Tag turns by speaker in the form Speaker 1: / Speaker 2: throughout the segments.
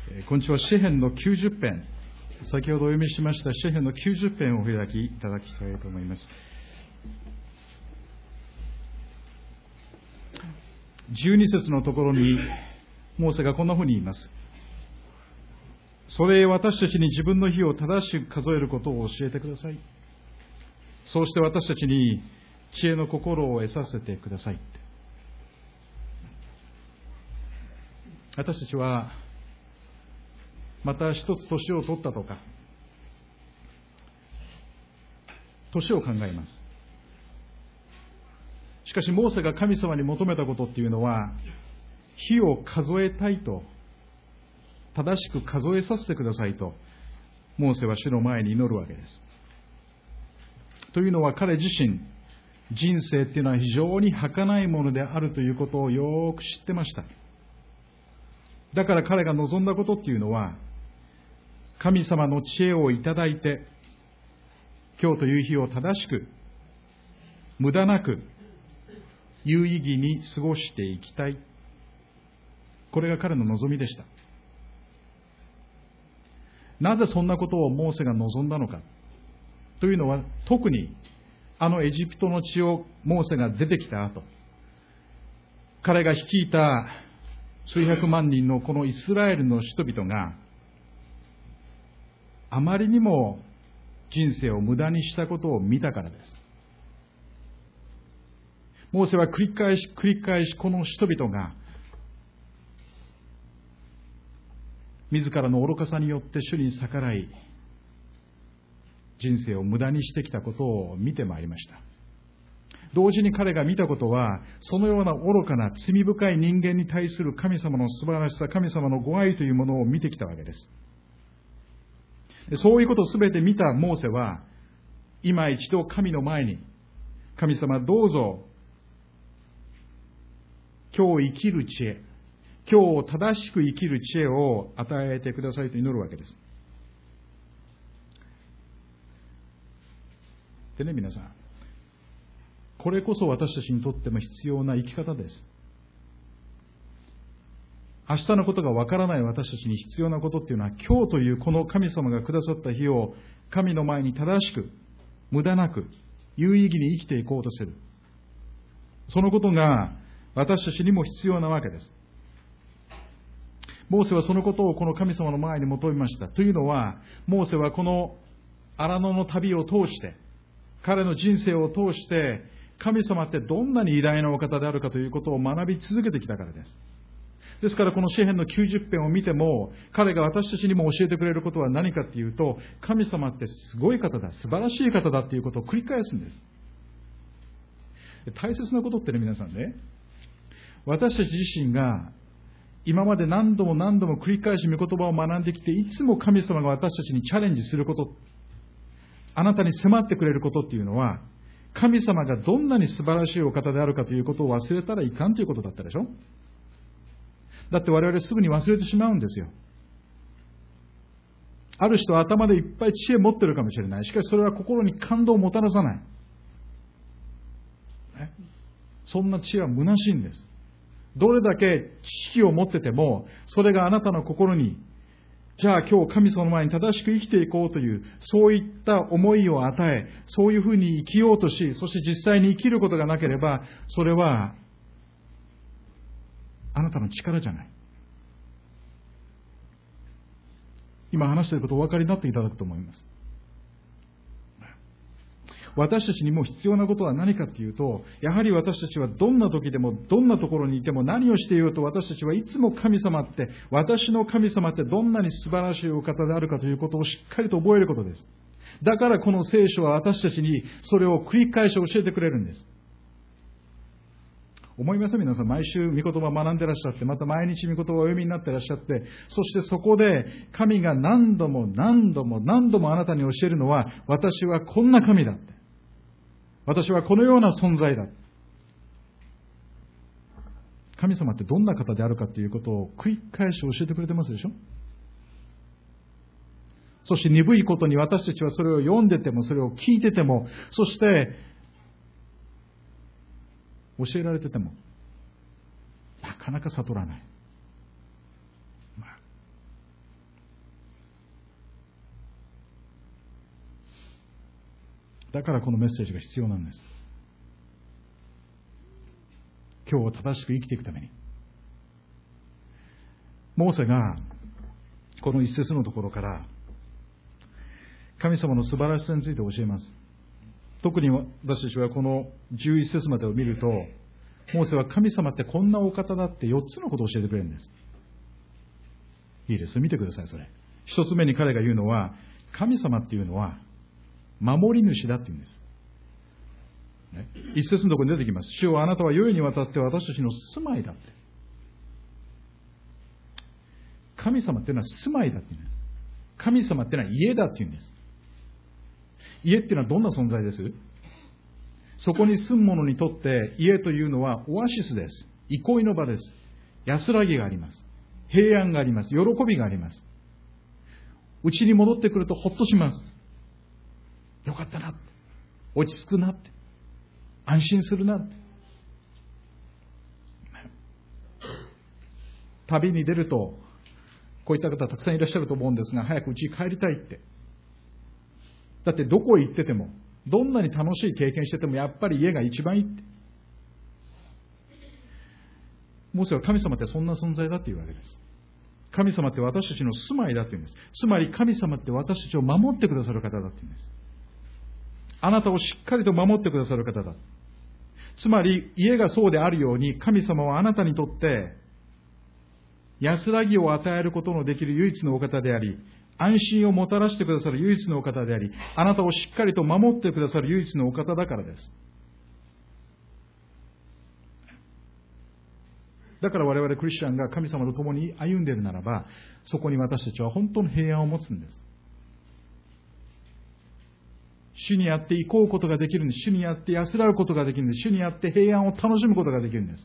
Speaker 1: 今週は詩編の90編、先ほどお読みしました詩編の90編をお開きいただきたいと思います。12節のところにモーセがこんなふうに言います。それへ私たちに自分の日を正しく数えることを教えてください。そうして私たちに知恵の心を得させてください。私たちはまた一つ年を取ったとか年を考えます。しかしモーセが神様に求めたことっていうのは、日を数えたいと、正しく数えさせてくださいとモーセは主の前に祈るわけです。というのは、彼自身人生っていうのは非常に儚いものであるということをよく知ってました。だから彼が望んだことっていうのは、神様の知恵をいただいて、今日という日を正しく、無駄なく、有意義に過ごしていきたい。これが彼の望みでした。なぜそんなことをモーセが望んだのかというのは、特にあのエジプトの地をモーセが出てきた後、彼が率いた数百万人のこのイスラエルの人々があまりにも人生を無駄にしたことを見たからです。モーセは繰り返しこの人々が自らの愚かさによって主に逆らい、人生を無駄にしてきたことを見てまいりました。同時に彼が見たことは、そのような愚かな罪深い人間に対する神様の素晴らしさ、神様のご愛というものを見てきたわけです。そういうことをすべて見たモーセは、今一度神の前に、神様どうぞ、今日生きる知恵、今日正しく生きる知恵を与えてくださいと祈るわけです。でね、皆さん、これこそ私たちにとっても必要な生き方です。明日のことがわからない私たちに必要なことっていうのは、今日というこの神様がくださった日を神の前に正しく、無駄なく、有意義に生きていこうとする。そのことが私たちにも必要なわけです。モーセはそのことをこの神様の前に求めました。というのは、モーセはこの荒野の旅を通して、彼の人生を通して、神様ってどんなに偉大なお方であるかということを学び続けてきたからです。ですからこの詩編の90編を見ても、彼が私たちにも教えてくれることは何かっていうと、神様ってすごい方だ、素晴らしい方だっていうことを繰り返すんです。大切なことってね、皆さんね、私たち自身が今まで何度も繰り返し御言葉を学んできて、いつも神様が私たちにチャレンジすること、あなたに迫ってくれることっていうのは、神様がどんなに素晴らしいお方であるかということを忘れたらいかんということだったでしょ。だって我々すぐに忘れてしまうんですよ。ある人は頭でいっぱい知恵持ってるかもしれない。しかしそれは心に感動をもたらさない。そんな知恵は虚しいんです。どれだけ知識を持ってても、それがあなたの心に、じゃあ今日神様の前に正しく生きていこうという、そういった思いを与え、そういうふうに生きようとし、そして実際に生きることがなければ、それはあなたの力じゃない。今話していることをお分かりになっていただくと思います。私たちにも必要なことは何かというと、やはり私たちはどんな時でも、どんなところにいても、何をしていようと私たちはいつも神様って、私の神様ってどんなに素晴らしいお方であるかということをしっかりと覚えることです。だからこの聖書は私たちにそれを繰り返し教えてくれるんです。思います皆さん、毎週御言葉を学んでいらっしゃって、また毎日御言葉をお読みになっていらっしゃって、そしてそこで神が何度もあなたに教えるのは、私はこんな神だって。私はこのような存在だ。神様ってどんな方であるかということを繰り返し教えてくれてますでしょ。そして鈍いことに私たちはそれを読んでても、それを聞いてても、そして教えられててもなかなか悟らない。 だからこのメッセージが必要なんです。今日を正しく生きていくために。モーセがこの一節のところから神様の素晴らしさについて教えます。特に私たちはこの11節までを見ると、モーセは神様ってこんなお方だって4つのことを教えてくれるんです。いいです。見てください、それ。一つ目に彼が言うのは、神様っていうのは守り主だって言うんです。一節のところに出てきます。主はあなたは世々にわたって私たちの住まいだって。神様っていうのは住まいだって言うんです。神様っていうのは家だって言うんです。家っていうのはどんな存在です？そこに住む者にとって家というのはオアシスです。憩いの場です。安らぎがあります。平安があります。喜びがあります。家に戻ってくるとほっとします。よかったなって。落ち着くなって。安心するなって。旅に出ると、こういった方たくさんいらっしゃると思うんですが、早く家に帰りたいって。だってどこへ行ってても、どんなに楽しい経験してても、やっぱり家が一番いいって。モーセは神様ってそんな存在だっていうわけです。神様って私たちの住まいだって言うんです。つまり神様って私たちを守ってくださる方だって言うんです。あなたをしっかりと守ってくださる方だ。つまり家がそうであるように、神様はあなたにとって安らぎを与えることのできる唯一のお方であり、安心をもたらしてくださる唯一のお方であり、あなたをしっかりと守ってくださる唯一のお方だからです。だから我々クリスチャンが神様と共に歩んでいるならば、そこに私たちは本当の平安を持つんです。主にあって行こうことができるんです。主にあって安らぐことができるんです。主にあって平安を楽しむことができるんです。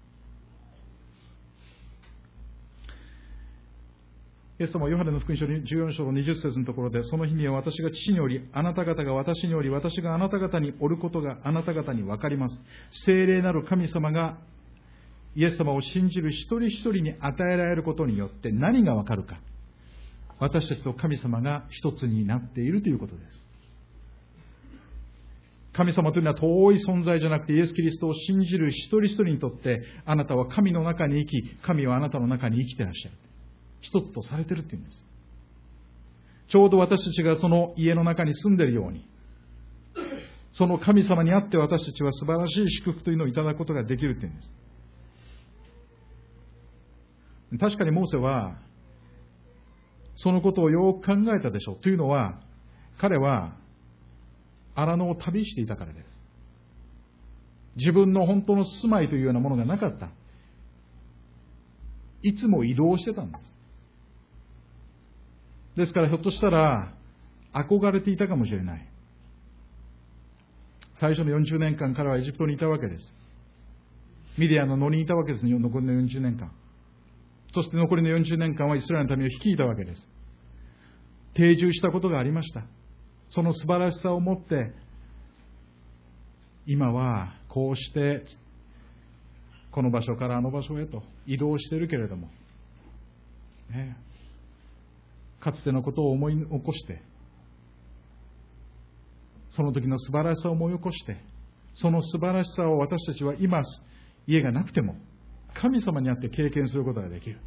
Speaker 1: イエス様はヨハネの福音書14章の20節のところで、その日には私が父により、あなた方が私により、私があなた方におることがあなた方に分かります。聖霊なる神様がイエス様を信じる一人一人に与えられることによって何が分かるか。私たちと神様が一つになっているということです。神様というのは遠い存在じゃなくて、イエス・キリストを信じる一人一人にとって、あなたは神の中に生き、神はあなたの中に生きていらっしゃる。一つとされているっていうんです。ちょうど私たちがその家の中に住んでいるように、その神様にあって私たちは素晴らしい祝福というのをいただくことができるっていうんです。確かにモーセはそのことをよく考えたでしょう。というのは、彼は荒野を旅していたからです。自分の本当の住まいというようなものがなかった。いつも移動してたんです。ですからひょっとしたら憧れていたかもしれない。最初の40年間彼はエジプトにいたわけです。ミディアの野にいたわけです。残りの40年間。そして残りの40年間はイスラエルの民を率いたわけです。定住したことがありました。その素晴らしさをもって今はこうしてこの場所からあの場所へと移動しているけれども、ね、かつてのことを思い起こして、その時の素晴らしさを思い起こして、その素晴らしさを私たちは今家がなくても神様にあって経験することができる。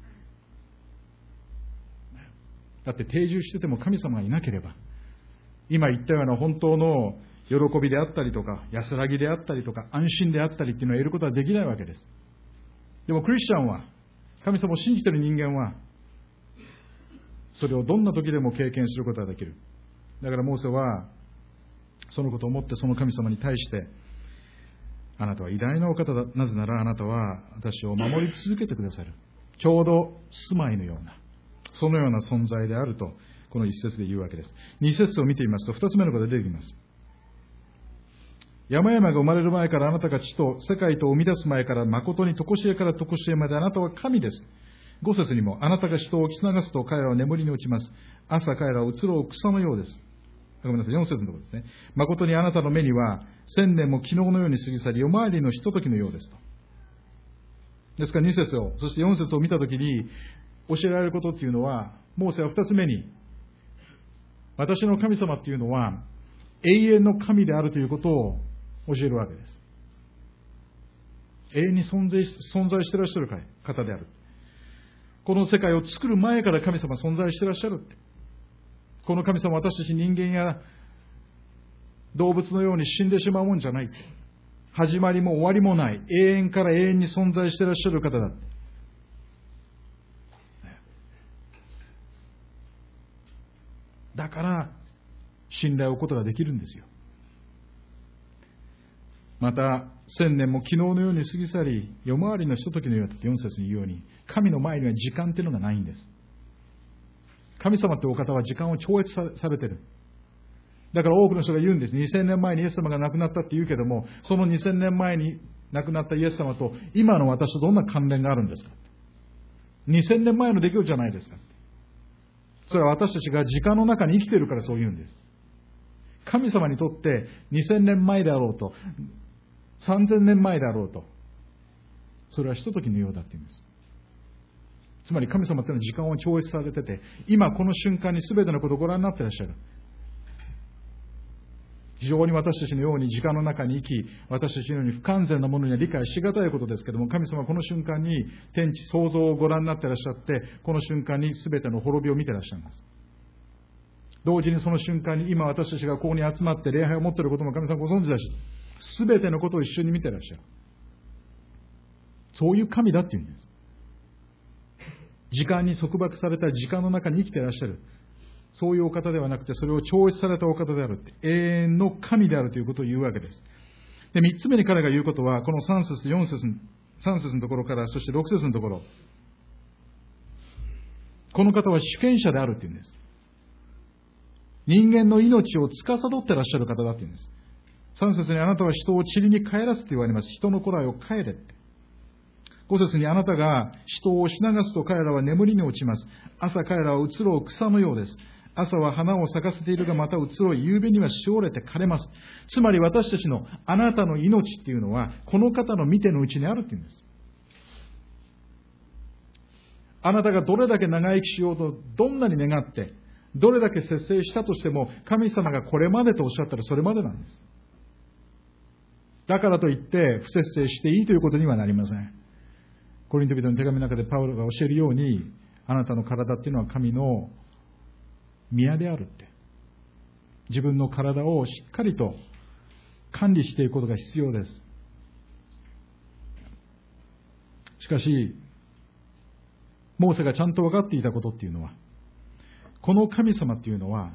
Speaker 1: だって定住してても神様がいなければ、今言ったような本当の喜びであったりとか安らぎであったりとか安心であったりっていうのは得ることはできないわけです。でもクリスチャンは、神様を信じている人間はそれをどんな時でも経験することができる。だからモーセはそのことを思ってその神様に対して、あなたは偉大なお方だ。なぜならあなたは私を守り続けてくださる。ちょうど住まいのような、そのような存在であると、この一節で言うわけです。二節を見てみますと、二つ目のことが出てきます。山々が生まれる前からあなたが地と世界と生み出す前から誠に常しえから常しえまであなたは神です。五節にも、あなたが人を起き流すと彼らは眠りに落ちます。朝彼らは移ろう草のようです。ごめんなさい、4節のところですね。誠にあなたの目には1000年も昨日のように過ぎ去り、夜回りのひとときのようですと。ですから2節を、そして4節を見たときに教えられることっていうのは、モーセは2つ目に、私の神様っていうのは永遠の神であるということを教えるわけです。永遠に存在していらっしゃる方である。この世界を作る前から神様は存在していらっしゃるって。この神様は私たち人間や動物のように死んでしまうもんじゃない。始まりも終わりもない。永遠から永遠に存在していらっしゃる方だって。だから信頼を置くことができるんですよ。また1000年も昨日のように過ぎ去り、夜回りのひとときのようだって4節に言うように、神の前には時間っていうのがないんです。神様ってお方は時間を超越されている。だから多くの人が言うんです。2000年前にイエス様が亡くなったって言うけども、その2000年前に亡くなったイエス様と今の私とどんな関連があるんですか。2000年前の出来事じゃないですか。それは私たちが時間の中に生きているからそう言うんです。神様にとって2000年前であろうと3000年前であろうと、それはひとときのようだって言うんです。つまり神様というのは時間を超越されてて、今この瞬間に全てのことをご覧になっていらっしゃる。非常に私たちのように時間の中に生き、私たちのように不完全なものには理解しがたいことですけれども、神様はこの瞬間に天地創造をご覧になっていらっしゃって、この瞬間に全ての滅びを見ていらっしゃいます。同時にその瞬間に今私たちがここに集まって礼拝を持っていることも神様ご存知だし、全てのことを一緒に見ていらっしゃる。そういう神だっていうんです。時間に束縛された時間の中に生きていらっしゃる。そういうお方ではなくて、それを超越されたお方であるって、永遠の神であるということを言うわけです。で、3つ目に彼が言うことは、この3節と4節、3節のところから、そして6節のところ、この方は主権者であるっていうんです。人間の命を司っていらっしゃる方だっていうんです。3節にあなたは人を塵に帰らせて言われます。人の古来を帰れって。5節にあなたが人を押し流すと彼らは眠りに落ちます。朝彼らは移ろう草のようです。朝は花を咲かせているがまた移ろい、夕べにはしおれて枯れます。つまり私たちのあなたの命っていうのは、この方の見てのうちにあるっていうんです。あなたがどれだけ長生きしようと、どんなに願って、どれだけ節制したとしても、神様がこれまでとおっしゃったらそれまでなんです。だからといって不節制していいということにはなりません。コリント人の手紙の中でパウロが教えるように、あなたの体っていうのは神の宮であるって。自分の体をしっかりと管理していくことが必要です。しかし、モーセがちゃんと分かっていたことっていうのは、この神様っていうのは、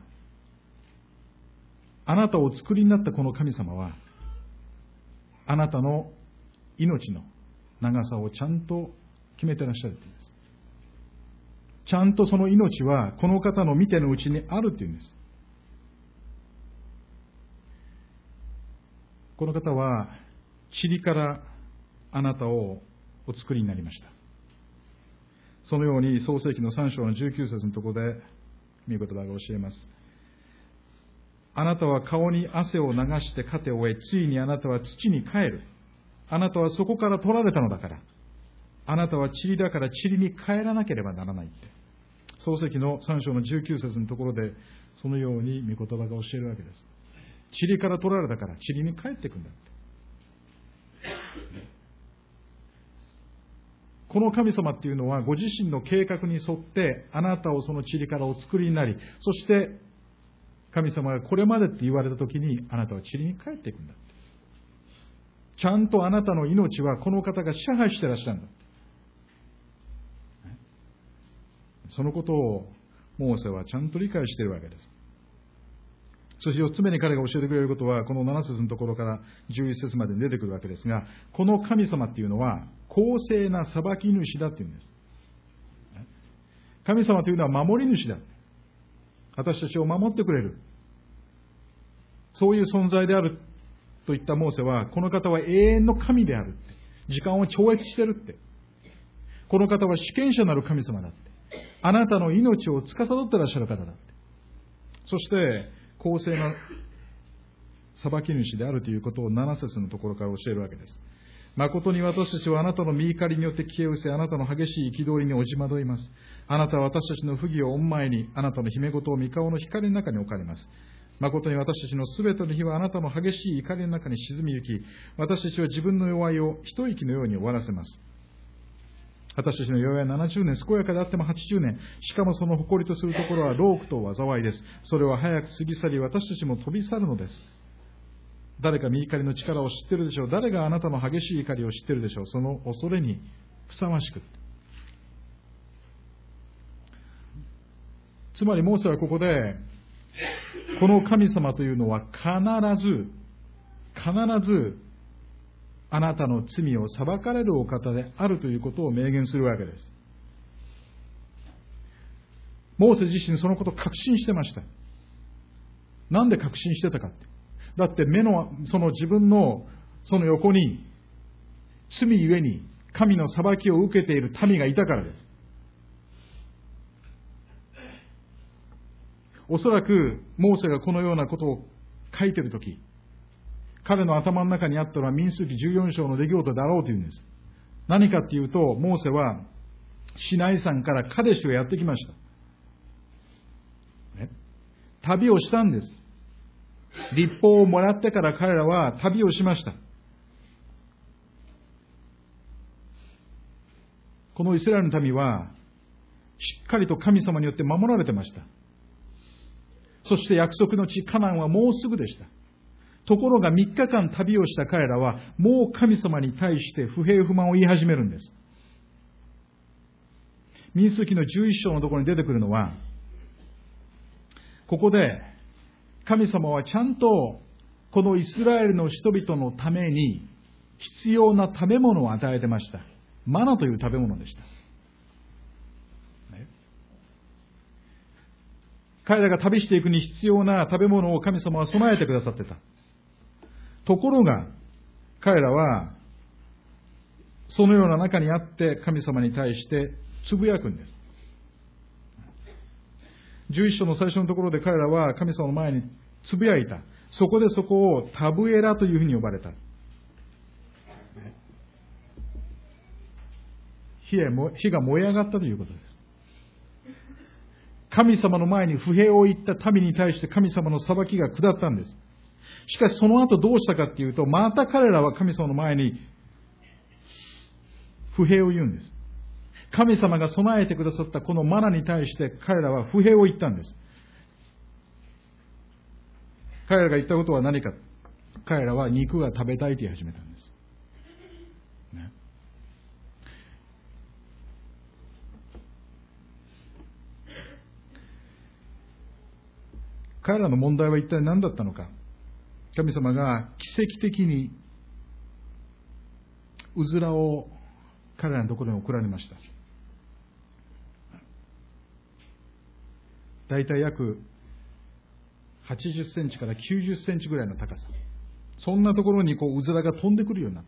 Speaker 1: あなたを作りになったこの神様は、あなたの命の長さをちゃんと決めてらっしゃるというんです。ちゃんとその命はこの方の見てのうちにあるというんです。この方は塵からあなたをお作りになりました。そのように創世記の3章の19節のところで御言葉が教えます。あなたは顔に汗を流して糧を得、ついにあなたは土に帰る。あなたはそこから取られたのだから。あなたは塵だから塵に帰らなければならないって。創世記の3章の19節のところで、そのように御言葉が教えるわけです。塵から取られたから塵に帰っていくんだって。この神様っていうのはご自身の計画に沿ってあなたをその塵からお作りになり、そして神様がこれまでって言われたときにあなたは塵に帰っていくんだって。ちゃんとあなたの命はこの方が支配してらっしゃるんだって。そのことをモーセはちゃんと理解しているわけです。そして4つ目に彼が教えてくれることは、この7節のところから11節までに出てくるわけですが、この神様っていうのは公正な裁き主だっていうんです。神様というのは守り主だ。私たちを守ってくれる。そういう存在であるといったモーセは、この方は永遠の神である。時間を超越してるって。この方は主権者なる神様だって。あなたの命を司っていらっしゃる方だって。そして、公正な裁き主であるということを7節のところから教えるわけです。誠に私たちはあなたの御怒りによって消え失せ、あなたの激しい憤りにおじまどいます。あなたは私たちの不義を御前に、あなたの秘め事を御顔の光の中に置かれます。 誠に私たちのすべての日はあなたの激しい怒りの中に沈みゆき、私たちは自分の弱いを一息のように終わらせます。私たちの弱いは70年、健やかであっても80年、しかもその誇りとするところは労苦と災いです。それは早く過ぎ去り、私たちも飛び去るのです。誰が御怒りの力を知っているでしょう。誰があなたの激しい怒りを知っているでしょう。その恐れにふさわしく。つまりモーセはここで、この神様というのは必ずあなたの罪を裁かれるお方であるということを明言するわけです。モーセ自身そのことを確信してました。なんで確信してたかって。だってその自分のその横に罪ゆえに神の裁きを受けている民がいたからです。おそらくモーセがこのようなことを書いているとき、彼の頭の中にあったのは民数記14章の出来事であろうというんです。何かっていうと、モーセはシナイ山からカデシュへやってきました。旅をしたんです。律法をもらってから彼らは旅をしました。このイスラエルの民はしっかりと神様によって守られてました。そして約束の地カナンはもうすぐでした。ところが3日間旅をした彼らはもう神様に対して不平不満を言い始めるんです。民数記の11章のところに出てくるのは、ここで神様はちゃんとこのイスラエルの人々のために必要な食べ物を与えてました。マナという食べ物でした。彼らが旅していくに必要な食べ物を神様は備えてくださってた。ところが彼らはそのような中にあって神様に対してつぶやくんです。11章の最初のところで彼らは神様の前につぶやいた。そこでそこをタブエラというふうに呼ばれた。火が燃え上がったということです。神様の前に不平を言った民に対して神様の裁きが下ったんです。しかしその後どうしたかっていうと、また彼らは神様の前に不平を言うんです。神様が備えてくださったこのマナに対して彼らは不平を言ったんです。彼らが言ったことは何か。彼らは肉が食べたいと言い始めたんです。ね、彼らの問題は一体何だったのか。神様が奇跡的にうずらを彼らのところに送られました。だいたい約80センチから90センチぐらいの高さ。そんなところにうずらが飛んでくるようになった。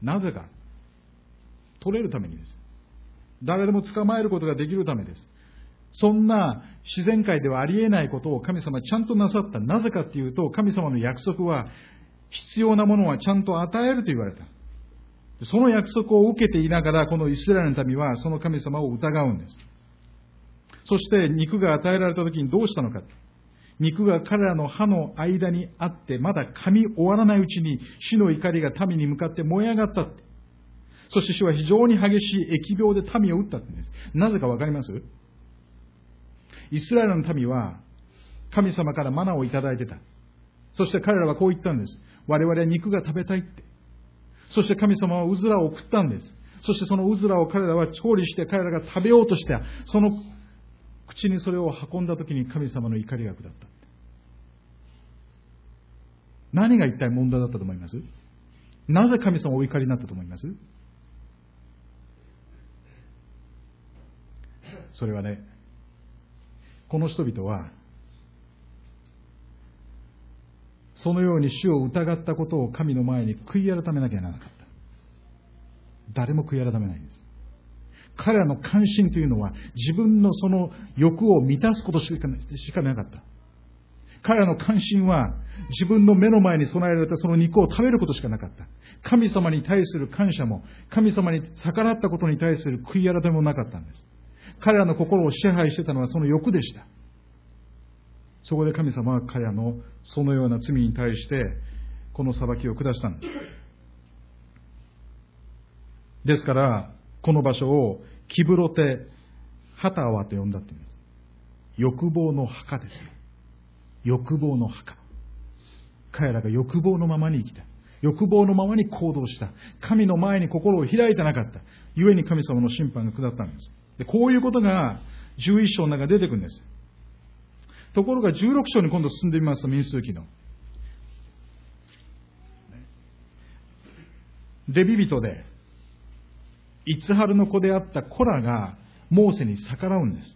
Speaker 1: なぜか。取れるためにです。誰でも捕まえることができるためです。そんな自然界ではありえないことを神様はちゃんとなさった。なぜかっていうと、神様の約束は必要なものはちゃんと与えると言われた。その約束を受けていながら、このイスラエルの民はその神様を疑うんです。そして肉が与えられた時にどうしたのか。肉が彼らの歯の間にあって、まだ噛み終わらないうちに死の怒りが民に向かって燃え上がったって。そして主は非常に激しい疫病で民を撃ったって言うんです。なぜかわかります？イスラエルの民は神様からマナをいただいてた。そして彼らはこう言ったんです。我々は肉が食べたいって。そして神様はうずらを送ったんです。そしてそのうずらを彼らは調理して彼らが食べようとして、その口にそれを運んだ時に神様の怒りが下った。何が一体問題だったと思います？なぜ神様はお怒りになったと思います？それはね、この人々はそのように主を疑ったことを神の前に悔い改めなきゃならなかった。誰も悔い改めないんです。彼らの関心というのは自分のその欲を満たすことしかなかった。彼らの関心は自分の目の前に備えられたその肉を食べることしかなかった。神様に対する感謝も、神様に逆らったことに対する悔い改めもなかったんです。彼らの心を支配していたのはその欲でした。 そこで神様は彼らのそのような罪に対してこの裁きを下したんです。ですからこの場所をキブロテ・ハタワと呼んだって言うんです。欲望の墓ですよ。欲望の墓。彼らが欲望のままに生きた。欲望のままに行動した。神の前に心を開いてなかった。故に神様の審判が下ったんです。で、こういうことが11章の中に出てくるんです。ところが16章に今度進んでみますと、民数記のレビ人でイツハルの子であったコラがモーセに逆らうんです。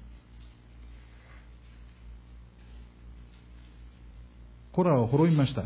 Speaker 1: コラを滅びました。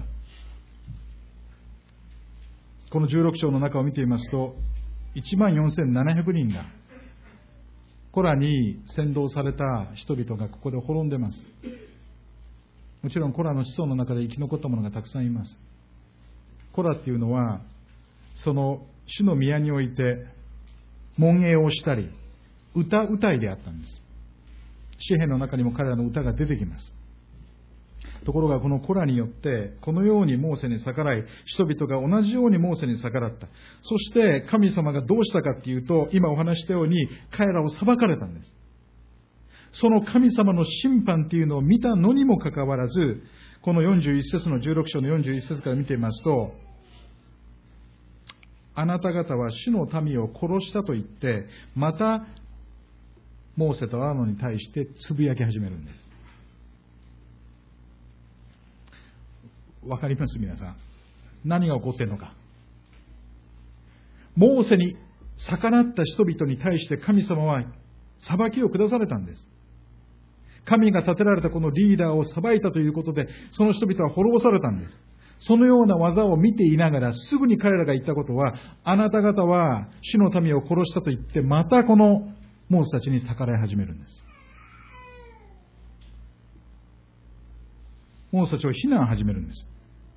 Speaker 1: この16章の中を見ていますと、14,700人がコラに先導された人々がここで滅んでます。もちろんコラの子孫の中で生き残った者がたくさんいます。コラっていうのは、その主の宮において門営をしたり、歌いであったんです。詩篇の中にも彼らの歌が出てきます。ところがこのコラによってこのようにモーセに逆らい、人々が同じようにモーセに逆らった。そして神様がどうしたかっていうと、今お話したように彼らを裁かれたんです。その神様の審判っていうのを見たのにもかかわらず、この41節の16章の41節から見てみますと、あなた方は主の民を殺したと言って、またモーセとアーロンに対してつぶやき始めるんです。わかります皆さん。何が起こっているのか。モーセに逆らった人々に対して神様は裁きを下されたんです。神が立てられたこのリーダーを裁いたということで、その人々は滅ぼされたんです。そのような技を見ていながら、すぐに彼らが言ったことは、あなた方は主の民を殺したと言って、またこのモーセたちに逆らい始めるんです。モーセたちを非難始めるんです。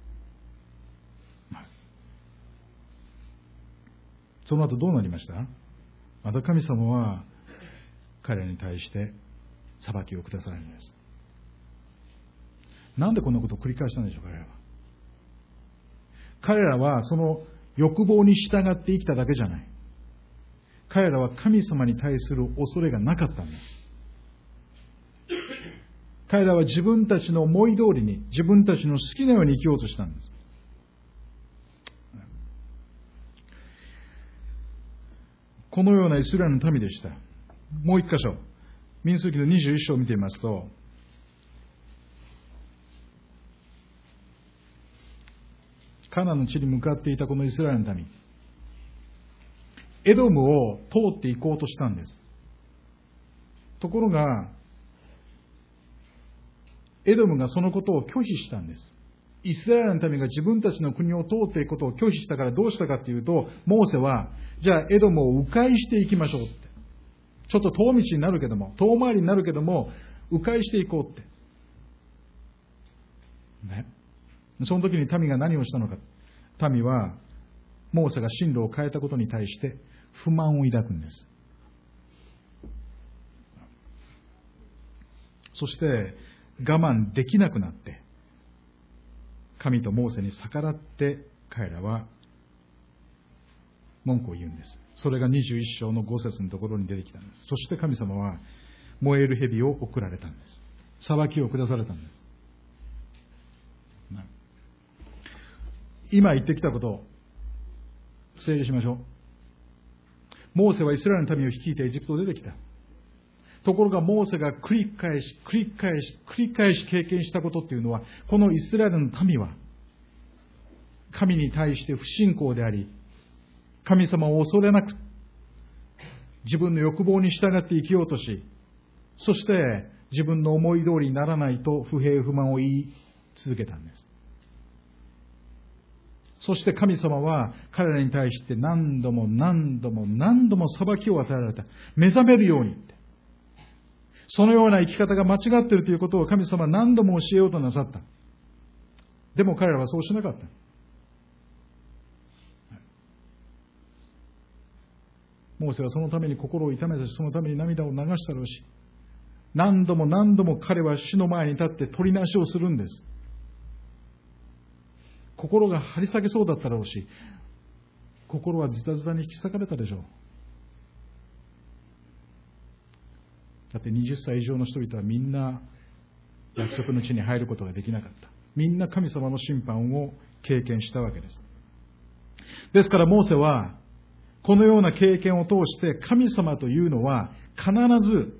Speaker 1: その後どうなりました？また神様は彼らに対して裁きを下されるんです。なんでこんなことを繰り返したんでしょうか。彼らはその欲望に従って生きただけじゃない。彼らは神様に対する恐れがなかったんです。彼らは自分たちの思い通りに、自分たちの好きなように生きようとしたんです。このようなイスラエルの民でした。もう一箇所、民数記の21章を見てみますと、カナンの地に向かっていたこのイスラエルの民、エドムを通っていこうとしたんです。ところが、エドムがそのことを拒否したんです。イスラエルの民が自分たちの国を通っていくことを拒否したからどうしたかというと、モーセは、じゃあエドムを迂回していきましょうって。ちょっと遠道になるけども、遠回りになるけども、迂回していこうって。ね。その時に民が何をしたのか。民は、モーセが進路を変えたことに対して不満を抱くんです。そして、我慢できなくなって、神とモーセに逆らって彼らは文句を言うんです。それが21章の5節のところに出てきたんです。そして神様は燃える蛇を送られたんです。裁きを下されたんです。今言ってきたことを整理しましょう。モーセはイスラエルの民を率いてエジプトを出てきた。ところがモーセが繰り返し経験したことっていうのは、このイスラエルの民は神に対して不信仰であり、神様を恐れなく自分の欲望に従って生きようとし、そして自分の思い通りにならないと不平不満を言い続けたんです。そして神様は彼らに対して何度も裁きを与えられた。目覚めるようにって。そのような生き方が間違っているということを神様は何度も教えようとなさった。でも彼らはそうしなかった。モーセはそのために心を痛めたし、そのために涙を流したろうし、 何度も何度も彼は主の前に立って取りなしをするんです。心が張り裂けそうだったろうし、心はズタズタに引き裂かれたでしょう。だって20歳以上の人々はみんな約束の地に入ることができなかった。みんな神様の審判を経験したわけです。ですからモーセはこのような経験を通して神様というのは必ず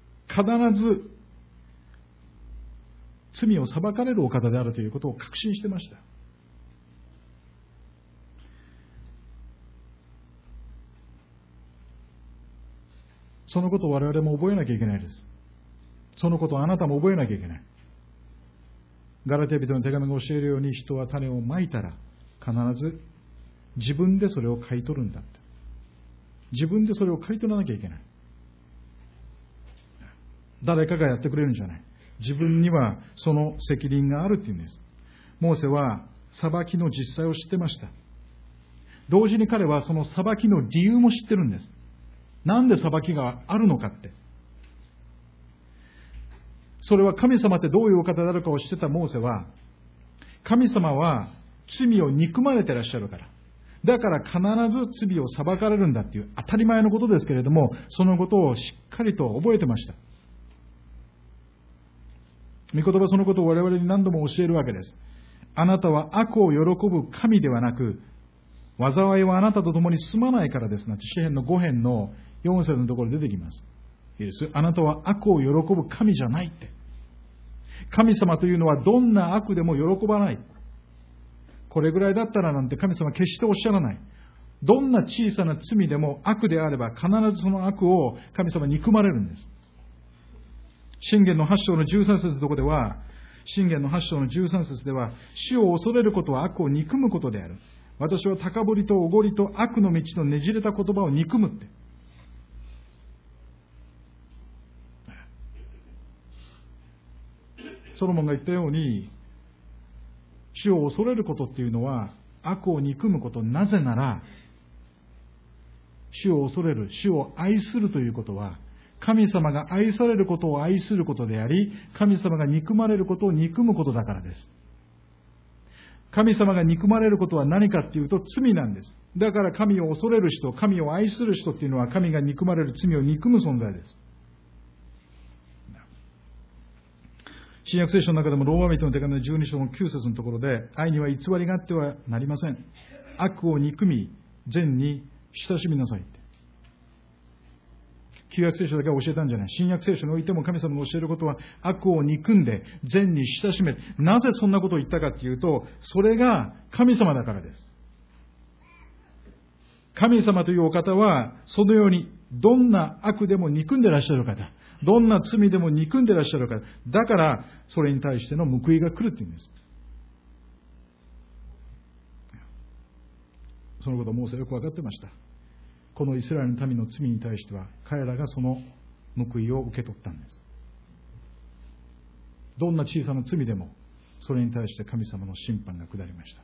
Speaker 1: 罪を裁かれるお方であるということを確信してました。そのことを我々も覚えなきゃいけないです。そのことをあなたも覚えなきゃいけない。ガラテヤ人の手紙が教えるように、人は種をまいたら必ず自分でそれを刈り取るんだって。自分でそれを刈り取らなきゃいけない。誰かがやってくれるんじゃない。自分にはその責任があるっていうんです。モーセは裁きの実際を知ってました。同時に彼はその裁きの理由も知ってるんです。なんで裁きがあるのかって。それは神様ってどういうお方であるかを知ってたモーセは、神様は罪を憎まれてらっしゃるから。だから必ず罪を裁かれるんだっていう当たり前のことですけれども、そのことをしっかりと覚えてました。御言葉そのことを我々に何度も教えるわけです。あなたは悪を喜ぶ神ではなく、災いはあなたと共に住まないからですな。詩編の5編の4節のところで出てきます。いいです。あなたは悪を喜ぶ神じゃないって。神様というのはどんな悪でも喜ばない。これぐらいだったらなんて神様は決しておっしゃらない。どんな小さな罪でも悪であれば必ずその悪を神様に憎まれるんです。箴言の8章の13節のところでは、箴言の8章の13節では、主を恐れることは悪を憎むことである。私は高ぶりとおごりと悪の道のねじれた言葉を憎むって。ソロモンが言ったように、主を恐れることっていうのは悪を憎むこと。なぜなら、主を恐れる、主を愛するということは、神様が愛されることを愛することであり、神様が憎まれることを憎むことだからです。神様が憎まれることは何かっていうと罪なんです。だから神を恐れる人、神を愛する人っていうのは神が憎まれる罪を憎む存在です。新約聖書の中でもローマ人の手紙の12章の9節のところで、愛には偽りがあってはなりません。悪を憎み、善に親しみなさいって。旧約聖書だけは教えたんじゃない。新約聖書においても神様が教えることは悪を憎んで善に親しめ。なぜそんなことを言ったかっていうと、それが神様だからです。神様というお方はそのようにどんな悪でも憎んでらっしゃる方、どんな罪でも憎んでらっしゃる方、だからそれに対しての報いが来るっていうんです。そのことをモーセはよく分かってました。このイスラエルの民の罪に対しては彼らがその報いを受け取ったんです。どんな小さな罪でもそれに対して神様の審判が下りました。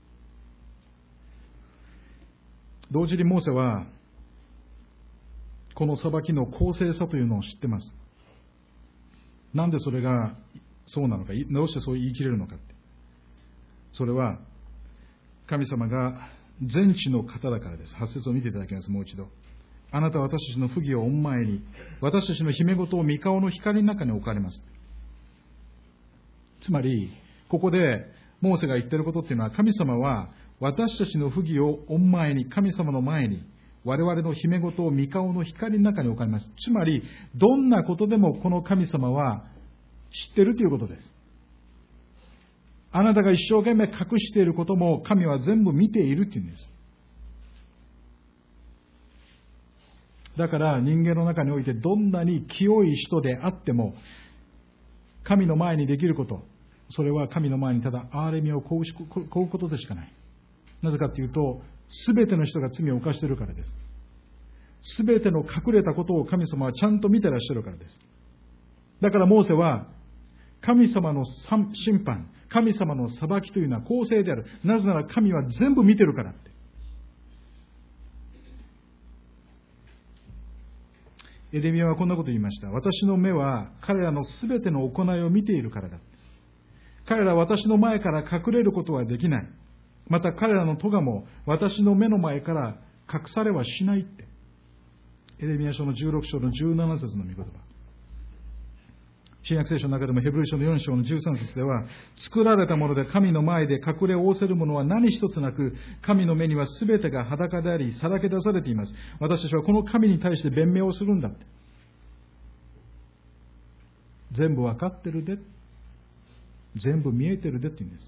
Speaker 1: 同時にモーセはこの裁きの公正さというのを知ってます。なんでそれがそうなのか、どうしてそう言い切れるのかって。それは神様が全知の方だからです。8節を見ていただきます。もう一度。あなたは私たちの不義を御前に、私たちの秘め事を御顔の光の中に置かれます。つまりここでモーセが言っていることっていうのは、神様は私たちの不義を御前に、神様の前に我々の秘め事を御顔の光の中に置かれます。つまりどんなことでもこの神様は知っているということです。あなたが一生懸命隠していることも神は全部見ているっていうんです。だから人間の中においてどんなに清い人であっても、神の前にできること、それは神の前にただ憐れみを請うことでしかない。なぜかというと、すべての人が罪を犯しているからです。すべての隠れたことを神様はちゃんと見てらっしゃるからです。だからモーセは神様の審判、神様の裁きというのは公正である。なぜなら神は全部見てるからって。 エレミヤはこんなことを言いました。私の目は彼らのすべての行いを見ているからだ。彼らは私の前から隠れることはできない。また彼らの咎も私の目の前から隠されはしないって。エレミヤ書の16章の17節の御言葉。新約聖書の中でもヘブル書の4章の13節では、作られたもので神の前で隠れ仰せるものは何一つなく、神の目には全てが裸であり、さらけ出されています。私たちはこの神に対して弁明をするんだって。全部わかってるで。全部見えてるでって言うんです。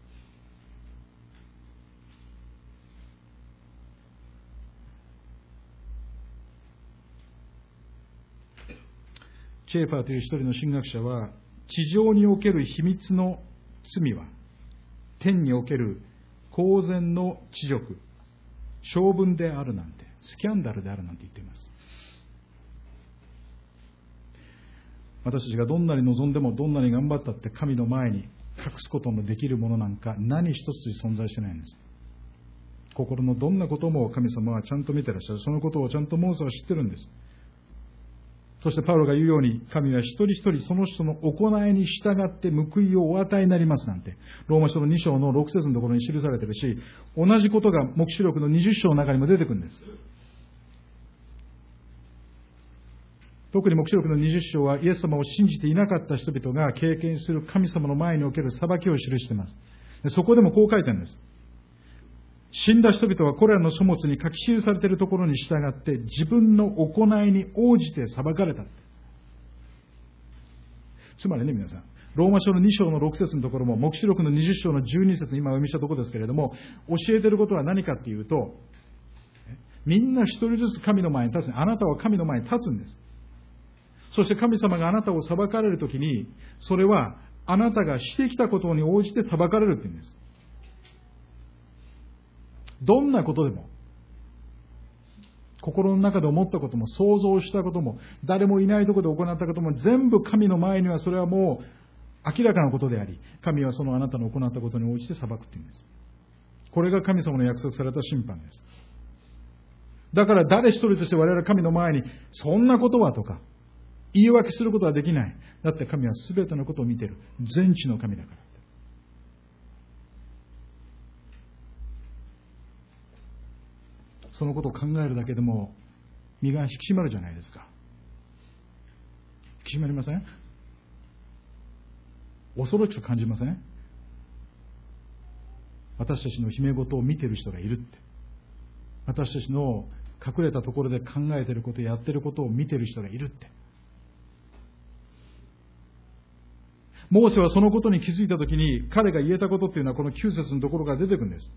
Speaker 1: シェーファーという一人の神学者は、地上における秘密の罪は、天における公然の恥辱、性分であるなんて、スキャンダルであるなんて言っています。私たちがどんなに望んでもどんなに頑張ったって神の前に隠すことのできるものなんか何一つ存在してないんです。心のどんなことも神様はちゃんと見てらっしゃる。そのことをちゃんとモーセは知ってるんです。そしてパウロが言うように、神は一人一人その人の行いに従って報いをお与えになりますなんて、ローマ書の2章の6節のところに記されているし、同じことが黙示録の20章の中にも出てくるんです。特に黙示録の20章はイエス様を信じていなかった人々が経験する神様の前における裁きを記しています。そこでもこう書いてあるんです。死んだ人々はこれらの書物に書き記されているところに従って自分の行いに応じて裁かれた。つまりね、皆さん、ローマ書の2章の6節のところも黙示録の20章の12節に今お読みしたところですけれども、教えていることは何かっていうと、みんな一人ずつ神の前に立つ。あなたは神の前に立つんです。そして神様があなたを裁かれるときに、それはあなたがしてきたことに応じて裁かれるって言うんです。どんなことでも、心の中で思ったことも、想像したことも、誰もいないところで行ったことも、全部神の前にはそれはもう明らかなことであり、神はそのあなたの行ったことに応じて裁くって言うんです。これが神様の約束された審判です。だから誰一人として我々神の前に、そんなことはとか、言い訳することはできない。だって神は全てのことを見ている。全知の神だから。そのことを考えるだけでも身が引き締まるじゃないですか。引き締まりません？恐ろしく感じません？私たちの秘め事を見ている人がいるって。私たちの隠れたところで考えていること、やっていることを見ている人がいるって。モーセはそのことに気づいたときに、彼が言えたことっていうのはこの9節のところから出てくるんです。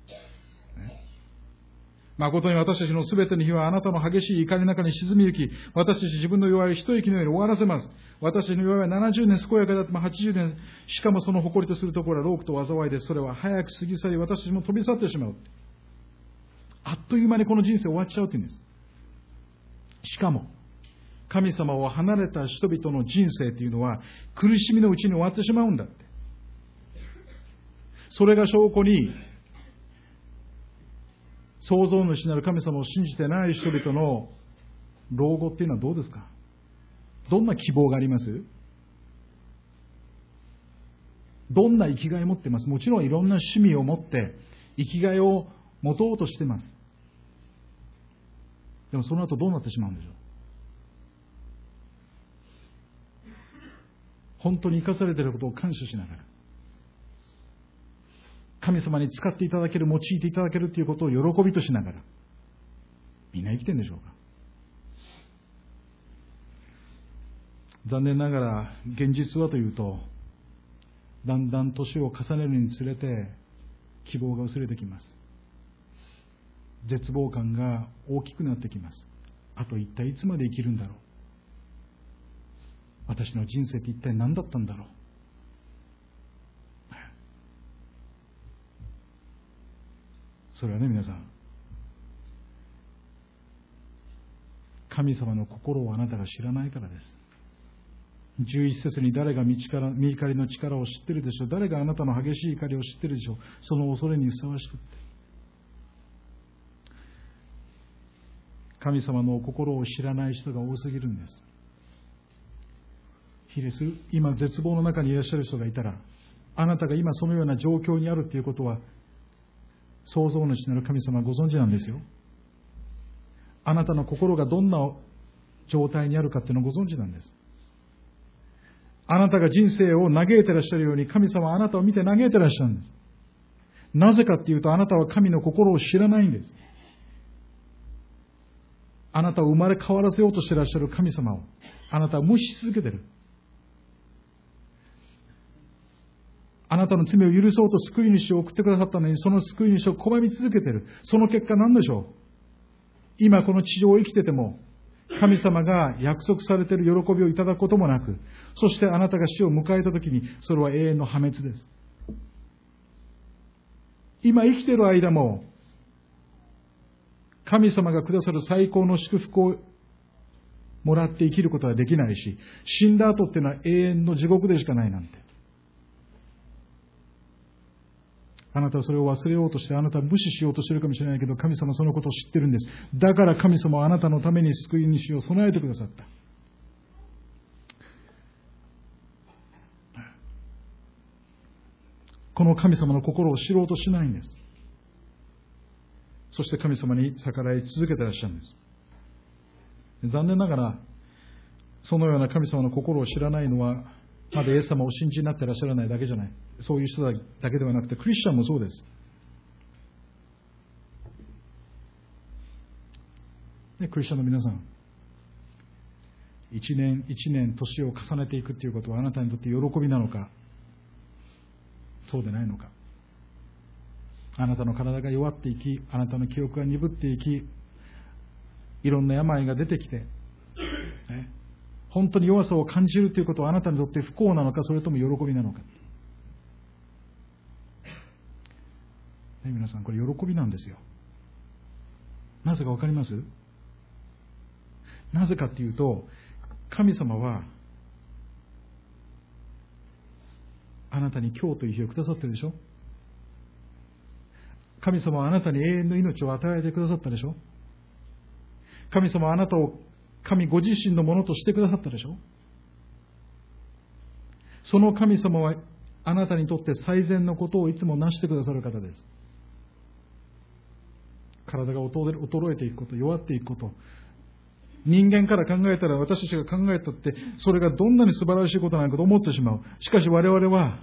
Speaker 1: 誠に私たちのすべての日はあなたの激しい怒りの中に沈み行き、私たち自分の弱い一息のように終わらせます。私たちの弱いは70年健やかであっても80年、しかもその誇りとするところはロークと災いで、それは早く過ぎ去り、私たちも飛び去ってしまう。あっという間にこの人生終わっちゃうというんです。しかも、神様を離れた人々の人生というのは苦しみのうちに終わってしまうんだって。それが証拠に、創造主なる神様を信じてない人々の老後っていうのはどうですか？どんな希望があります？どんな生きがいを持ってます？もちろんいろんな趣味を持って生きがいを持とうとしてます。でもその後どうなってしまうんでしょう？本当に生かされていることを感謝しながら、神様に使っていただける、用いていただけるということを喜びとしながら、みんな生きてるんでしょうか？残念ながら現実はというと、だんだん年を重ねるにつれて希望が薄れてきます。絶望感が大きくなってきます。あと一体いつまで生きるんだろう。私の人生って一体何だったんだろう。それはね、皆さん、神様の心をあなたが知らないからです。11節に誰が御怒りの力を知っているでしょう。誰があなたの激しい怒りを知っているでしょう。その恐れにふさわしくって。 神様の心を知らない人が多すぎるんです。いいです。今絶望の中にいらっしゃる人がいたら、あなたが今そのような状況にあるということは、創造主なる神様はご存知なんですよ。あなたの心がどんな状態にあるかっていうのをご存知なんです。あなたが人生を嘆いてらっしゃるように、神様はあなたを見て嘆いてらっしゃるんです。なぜかっていうと、あなたは神の心を知らないんです。あなたを生まれ変わらせようとしてらっしゃる神様を、あなたは無視し続けている。あなたの罪を許そうと救い主を送ってくださったのに、その救い主を拒み続けている。その結果何でしょう。今この地上を生きてても、神様が約束されている喜びをいただくこともなく、そしてあなたが死を迎えたときに、それは永遠の破滅です。今生きている間も、神様がくださる最高の祝福をもらって生きることはできないし、死んだ後っていうのは永遠の地獄でしかないなんて。あなたはそれを忘れようとして、あなたは無視しようとしているかもしれないけど、神様はそのことを知っているんです。だから神様はあなたのために救い主を備えてくださった。この神様の心を知ろうとしないんです。そして神様に逆らい続けていらっしゃるんです。残念ながら、そのような神様の心を知らないのは、まだイエス様をお信じになっていらっしゃらないだけじゃない。そういう人だけではなくて、クリスチャンもそうです。で、クリスチャンの皆さん、一年一年年を重ねていくということはあなたにとって喜びなのか、そうでないのか。あなたの体が弱っていき、あなたの記憶が鈍っていき、いろんな病が出てきて、本当に弱さを感じるということはあなたにとって不幸なのか、それとも喜びなのか。皆さん、これ喜びなんですよ。なぜかわかります？なぜかっていうと、神様はあなたに今日という日をくださってるでしょ。神様はあなたに永遠の命を与えてくださったでしょ。神様はあなたを神ご自身のものとしてくださったでしょ。その神様はあなたにとって最善のことをいつもなしてくださる方です。体が衰えていくこと、弱っていくこと、人間から考えたら、私たちが考えたって、それがどんなに素晴らしいことなのかと思ってしまう。しかし我々は、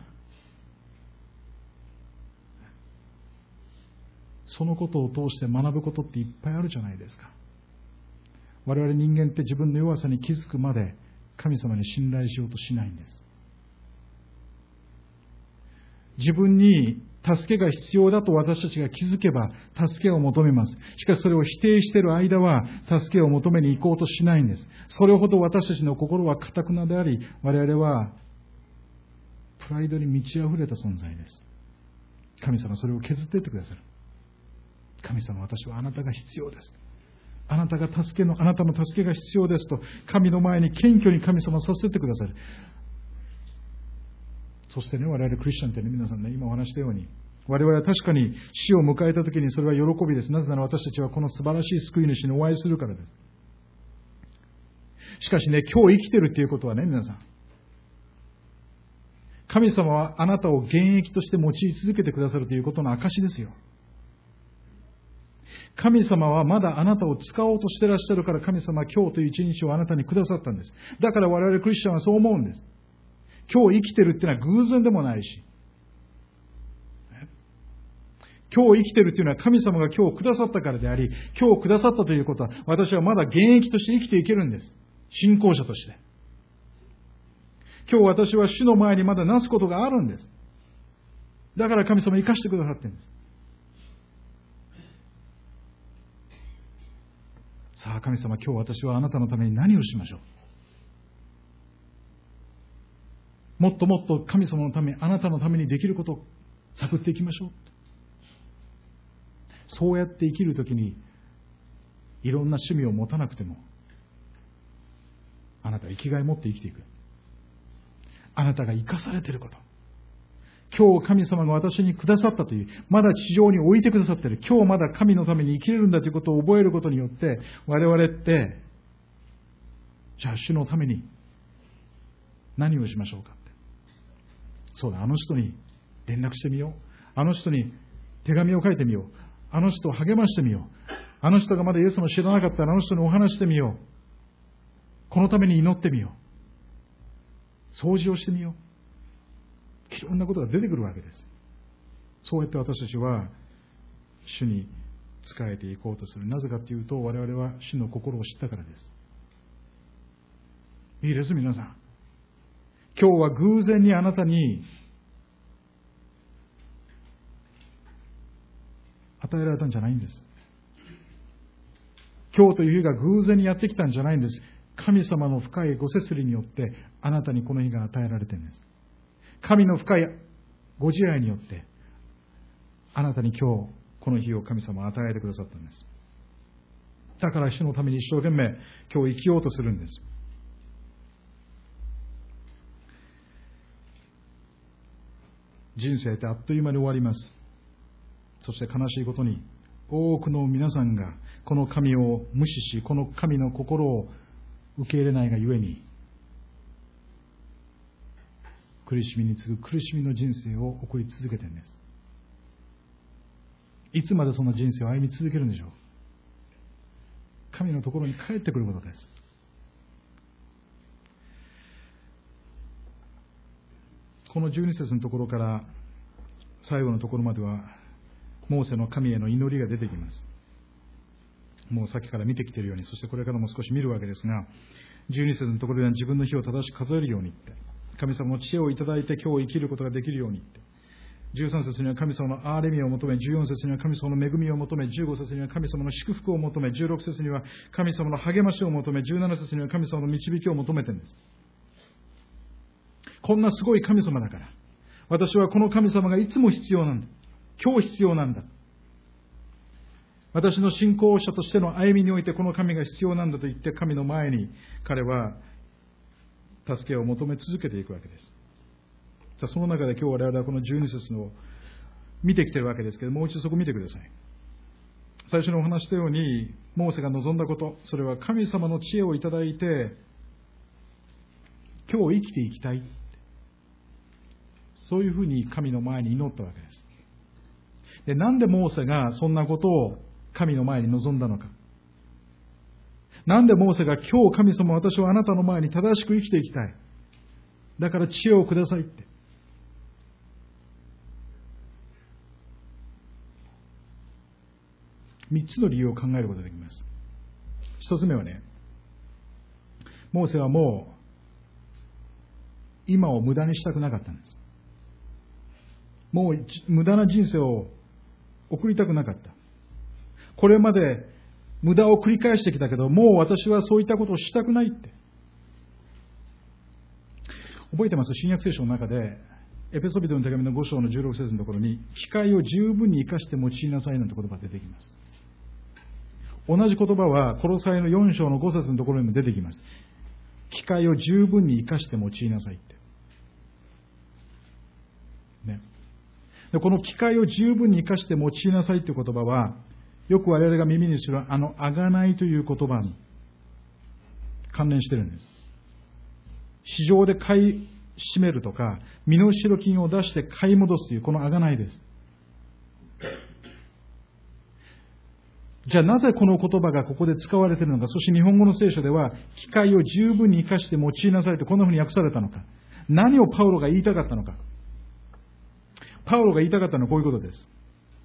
Speaker 1: そのことを通して学ぶことっていっぱいあるじゃないですか。我々人間って自分の弱さに気づくまで神様に信頼しようとしないんです。自分に助けが必要だと私たちが気づけば助けを求めます。しかしそれを否定している間は助けを求めに行こうとしないんです。それほど私たちの心は堅くなであり、我々はプライドに満ち溢れた存在です。神様はそれを削っていってくださる。神様、私はあなたが必要です。あなたの助けが必要ですと、神の前に謙虚に神様をさせてくださる。そしてね、我々クリスチャンってね、皆さんね、今お話したように、我々は確かに死を迎えたときにそれは喜びです。なぜなら私たちはこの素晴らしい救い主にお会いするからです。しかしね、今日生きてるっていうことはね、皆さん、神様はあなたを現役として用い続けてくださるということの証ですよ。神様はまだあなたを使おうとしてらっしゃるから、神様は今日という一日をあなたにくださったんです。だから我々クリスチャンはそう思うんです。今日生きてるっていうのは偶然でもないし、今日生きてるっていうのは神様が今日くださったからであり、今日くださったということは、私はまだ現役として生きていけるんです。信仰者として。今日私は主の前にまだなすことがあるんです。だから神様生かしてくださってるんです。さあ神様、今日私はあなたのために何をしましょう。もっともっと神様のため、あなたのためにできることを探っていきましょう。そうやって生きるときに、いろんな趣味を持たなくても、あなたは生きがいを持って生きていく。あなたが生かされていること、 今日神様が私にくださったという、まだ地上に置いてくださっている、今日まだ神のために生きれるんだということを覚えることによって、我々って、じゃあ主のために何をしましょうかって。そうだ、あの人に連絡してみよう。あの人に手紙を書いてみよう。あの人を励ましてみよう。あの人がまだイエスを知らなかったらあの人にお話してみよう。このために祈ってみよう。掃除をしてみよう。いろんなことが出てくるわけです。そうやって私たちは主に仕えていこうとする。なぜかというと、我々は主の心を知ったからです。いいです、皆さん。今日は偶然にあなたに与えられたんじゃないんです。今日という日が偶然にやってきたんじゃないんです。神様の深いご摂理によってあなたにこの日が与えられているんです。神の深いご自愛によってあなたに今日この日を神様は与えてくださったんです。だから主のために一生懸命今日生きようとするんです。人生ってあっという間に終わります。そして悲しいことに多くの皆さんがこの神を無視し、この神の心を受け入れないがゆえに苦しみに次ぐ苦しみの人生を送り続けているんです。いつまでその人生を歩み続けるんでしょう。神のところに帰ってくることです。この12節のところから最後のところまではモーセの神への祈りが出てきます。もう先から見てきているように、そしてこれからも少し見るわけですが、12節のところでは自分の日を正しく数えるようにって、神様の知恵をいただいて今日生きることができるようにって、13節には神様の憐れみを求め、14節には神様の恵みを求め、15節には神様の祝福を求め、16節には神様の励ましを求め、17節には神様の導きを求めているんです。こんなすごい神様だから、私はこの神様がいつも必要なんだ。今日必要なんだ。私の信仰者としての歩みにおいてこの神が必要なんだと言って神の前に彼は助けを求め続けていくわけです。さあその中で今日我々はこの12節を見てきているわけですけど、もう一度そこを見てください。最初にお話したようにモーセが望んだこと、それは神様の知恵をいただいて今日生きていきたい、そういうふうに神の前に祈ったわけです。で、なんでモーセがそんなことを神の前に望んだのか。なんでモーセが今日神様私はあなたの前に正しく生きていきたい。だから知恵をくださいって。3つの理由を考えることができます。1つ目はね、モーセはもう今を無駄にしたくなかったんです。もう無駄な人生を送りたくなかった。これまで無駄を繰り返してきたけど、もう私はそういったことをしたくないって。覚えてます？新約聖書の中で、エペソビトの手紙の5章の16節のところに、機会を十分に生かして用いなさいなんて言葉が出てきます。同じ言葉は、コロサイの4章の5節のところにも出てきます。機会を十分に生かして用いなさいって。ね。でこの機会を十分に生かして用いなさいという言葉は、よく我々が耳にする贖いという言葉に関連しているんです。市場で買い占めるとか、身代金を出して買い戻すというこの贖いです。じゃあなぜこの言葉がここで使われているのか、そして日本語の聖書では、機会を十分に生かして用いなさいとこんなふうに訳されたのか。何をパウロが言いたかったのか。パウロが言いたかったのはこういうことです。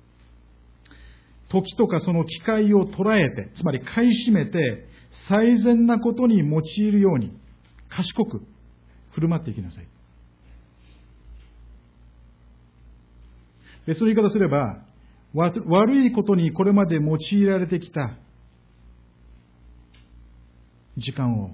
Speaker 1: 時とかその機会を捉えて、つまり買い占めて、最善なことに用いるように、賢く振る舞っていきなさい。別の言い方すれば、悪いことにこれまで用いられてきた時間を、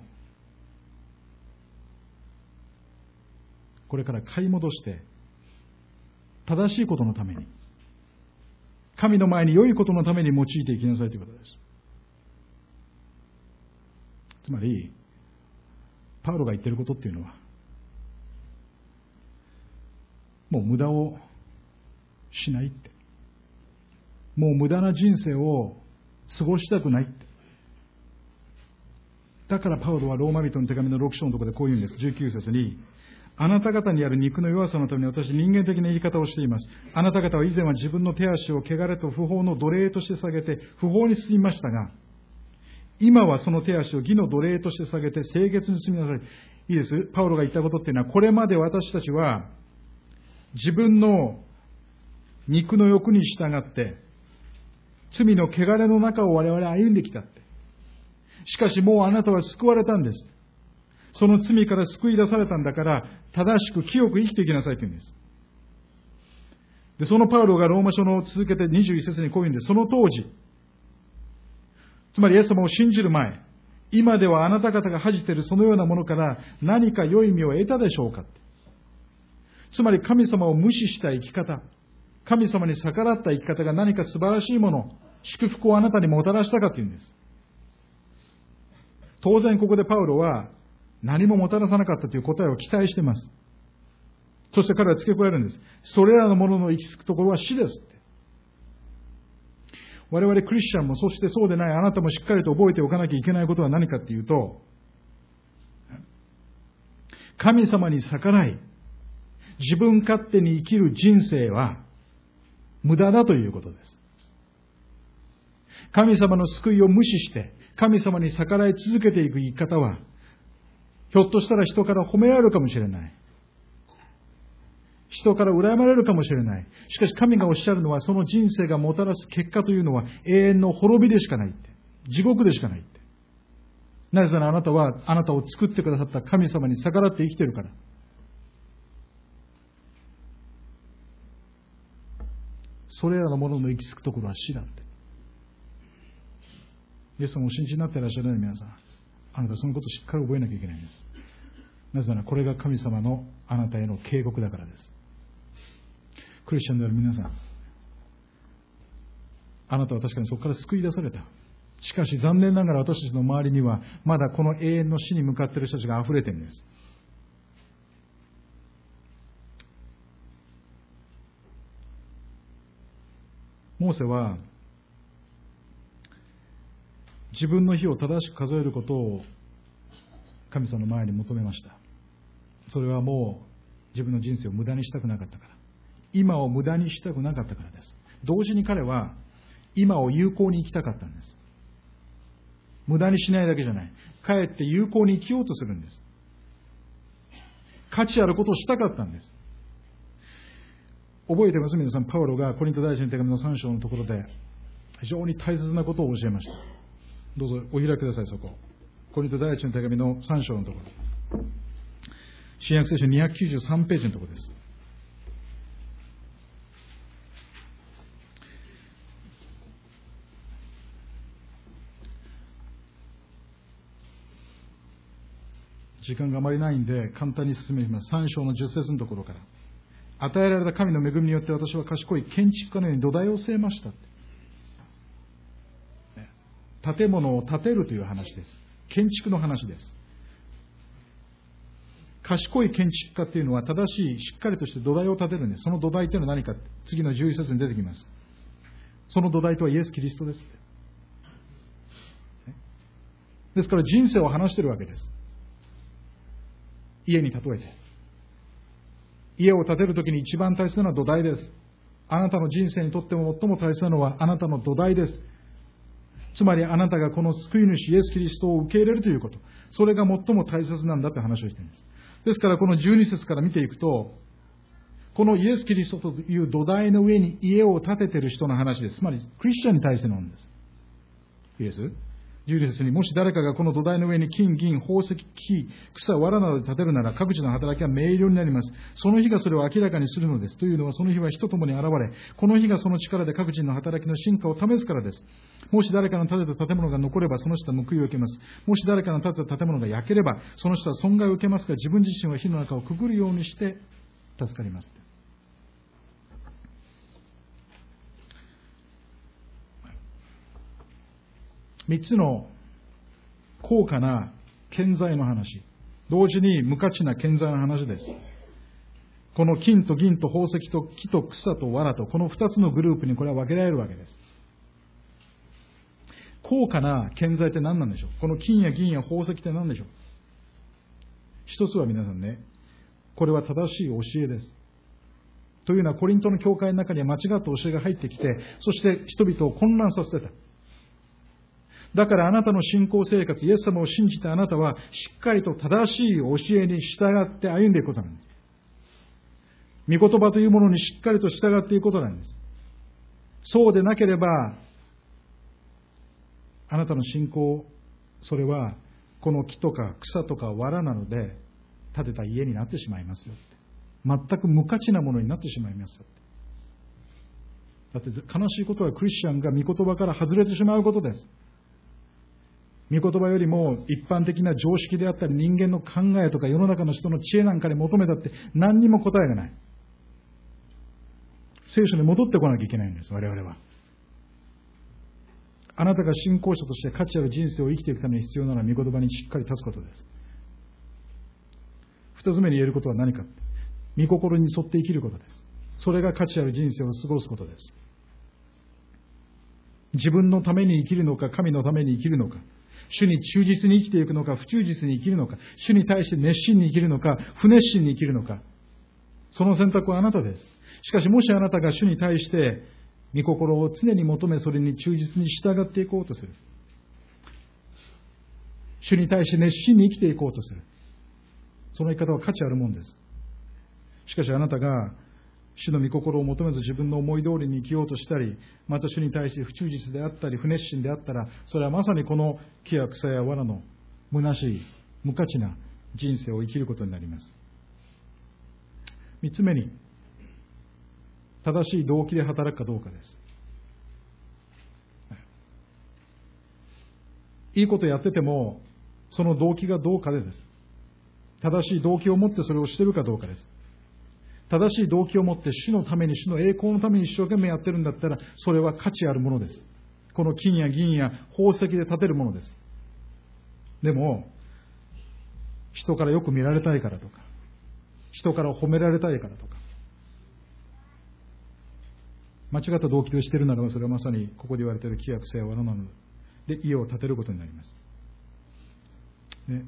Speaker 1: これから買い戻して、正しいことのために、神の前に良いことのために用いていきなさいということです。つまり、パウロが言っていることっていうのは、 もう無駄をしないって。もう無駄な人生を過ごしたくないって。だからパウロはローマ人の手紙の6章のところでこう言うんです。19節に、あなた方にある肉の弱さのために私人間的な言い方をしています。あなた方は以前は自分の手足を汚れと不法の奴隷として下げて不法に進みましたが、今はその手足を義の奴隷として下げて清潔に進みなさい。いいです。パウロが言ったことっていうのは、これまで私たちは自分の肉の欲に従って罪の汚れの中を我々は歩んできたって。しかしもうあなたは救われたんです。その罪から救い出されたんだから、正しく清く生きていきなさいというんです。で、そのパウロがローマ書の続けて21節にこう言うんです。その当時、つまりイエス様を信じる前、今ではあなた方が恥じているそのようなものから何か良い実を得たでしょうか。つまり神様を無視した生き方、神様に逆らった生き方が何か素晴らしいもの、祝福をあなたにもたらしたかというんです。当然ここでパウロは何ももたらさなかったという答えを期待しています。そして彼は付け加えるんです。それらのものの行き着くところは死ですって。我々クリスチャンも、そしてそうでないあなたもしっかりと覚えておかなきゃいけないことは何かっていうと、神様に逆らい、自分勝手に生きる人生は無駄だということです。神様の救いを無視して、神様に逆らい続けていく生き方は、ひょっとしたら人から褒められるかもしれない。人から羨まれるかもしれない。しかし神がおっしゃるのは、その人生がもたらす結果というのは永遠の滅びでしかないって。地獄でしかないって。なぜならあなたはあなたを作ってくださった神様に逆らって生きているから。それらのものの行き着くところは死だって。イエス様をお信じになっていらっしゃる皆さん、あなたはそのことをしっかり覚えなきゃいけないんです。なぜならこれが神様のあなたへの警告だからです。クリスチャンである皆さん、あなたは確かにそこから救い出された。しかし残念ながら私たちの周りにはまだこの永遠の死に向かっている人たちが溢れているんです。モーセは自分の日を正しく数えることを神様の前に求めました。それはもう自分の人生を無駄にしたくなかったから。今を無駄にしたくなかったからです。同時に彼は今を有効に生きたかったんです。無駄にしないだけじゃない。かえって有効に生きようとするんです。価値あることをしたかったんです。覚えてます皆さん、パウロがコリント第一の手紙の3章のところで非常に大切なことを教えました。どうぞお開きください、そこ。コリント第一の手紙の3章のところ。新約聖書293ページのところです。時間があまりないんで簡単に進めます。3章の10節のところから。与えられた神の恵みによって私は賢い建築家のように土台を据えました。建物を建てるという話です。建築の話です。賢い建築家っていうのは正しい、しっかりとして土台を建てるんです。その土台というのは何か、次の11節に出てきます。その土台とはイエス・キリストです。ですから人生を話しているわけです。家に例えて。家を建てるときに一番大切なのは土台です。あなたの人生にとっても最も大切なのはあなたの土台です。つまりあなたがこの救い主イエス・キリストを受け入れるということ。それが最も大切なんだという話をしています。ですからこの12節から見ていくと、このイエス・キリストという土台の上に家を建てている人の話です。つまりクリスチャンに対してのものです。いいです12節に、もし誰かがこの土台の上に金、銀、宝石、木、草、藁などで建てるなら、各自の働きは明瞭になります。その日がそれを明らかにするのです。というのは、その日は火とともに現れ、この日がその力で各人の働きの進化を試すからです。もし誰かの建てた建物が残れば、その人は報いを受けます。もし誰かの建てた建物が焼ければ、その人は損害を受けますが、自分自身は火の中をくぐるようにして助かります。3つの高価な建材の話、同時に無価値な建材の話です。 この金と銀と宝石と木と草と藁と、この二つのグループにこれは分けられるわけです。高価な建材って何なんでしょう。この金や銀や宝石って何でしょう。一つは皆さんね、これは正しい教えです。というのはコリントの教会の中には間違った教えが入ってきて、そして人々を混乱させてた。だからあなたの信仰生活、イエス様を信じたあなたは、しっかりと正しい教えに従って歩んでいくことなんです。御言葉というものにしっかりと従っていくことなんです。そうでなければ、あなたの信仰、それはこの木とか草とか藁なので建てた家になってしまいますよって。全く無価値なものになってしまいますよって。だって悲しいことはクリスチャンが御言葉から外れてしまうことです。御言葉よりも一般的な常識であったり人間の考えとか世の中の人の知恵なんかに求めたって何にも答えがない。聖書に戻ってこなきゃいけないんです、我々は。あなたが信仰者として価値ある人生を生きていくために必要なのは御言葉にしっかり立つことです。二つ目に言えることは何か。御心に沿って生きることです。それが価値ある人生を過ごすことです。自分のために生きるのか、神のために生きるのか、主に忠実に生きていくのか、不忠実に生きるのか、主に対して熱心に生きるのか、不熱心に生きるのか、その選択はあなたです。しかしもしあなたが主に対して御心を常に求め、それに忠実に従っていこうとする。主に対して熱心に生きていこうとする。その生き方は価値あるものです。しかしあなたが主の御心を求めず自分の思い通りに生きようとしたり、また主に対して不忠実であったり不熱心であったら、それはまさにこの木や草や藁の虚しい無価値な人生を生きることになります。三つ目に、正しい動機で働くかどうかです。いいことやっててもその動機がどうかでです。正しい動機を持ってそれをしているかどうかです。正しい動機を持って主のために、主の栄光のために一生懸命やってるんだったら、それは価値あるものです。この金や銀や宝石で建てるものです。でも人からよく見られたいからとか、人から褒められたいからとか、間違った動機でしているならば、それはまさにここで言われている木や草や藁なので家を建てることになります、ね、